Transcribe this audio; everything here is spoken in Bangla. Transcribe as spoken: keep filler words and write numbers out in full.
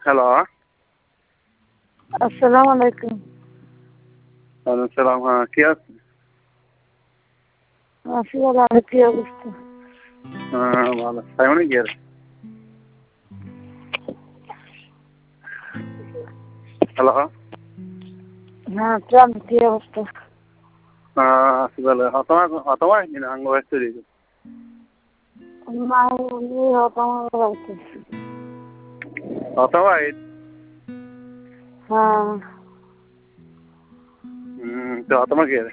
হ্যালো। আসসালামু আলাইকুম। ওয়ালাইকুম সালাম। হ্যাঁ, কে আছেন? আছি ভালো। আর কি অবস্থা? হ্যাঁ, ভালো। সাইমনে কি আর? হ্যালো। হ্যাঁ, কেমন কি অবস্থা? হ্যাঁ, আছি ভালো। হতমা হতমা কিনা আঙ্গ ব্যস্ত দিকে। না, আমি হতাম রাইতে। হতমা? হ্যাঁ। হুম, তো হতমা কি আর?